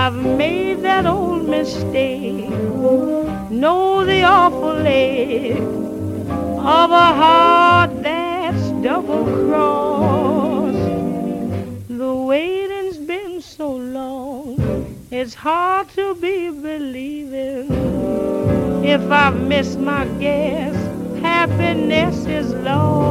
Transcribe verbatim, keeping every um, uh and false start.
I've made that old mistake. Know the awful ache of a heart that's double-crossed. The waiting's been so long, it's hard to be believing. If I've missed my guess, happiness is lost.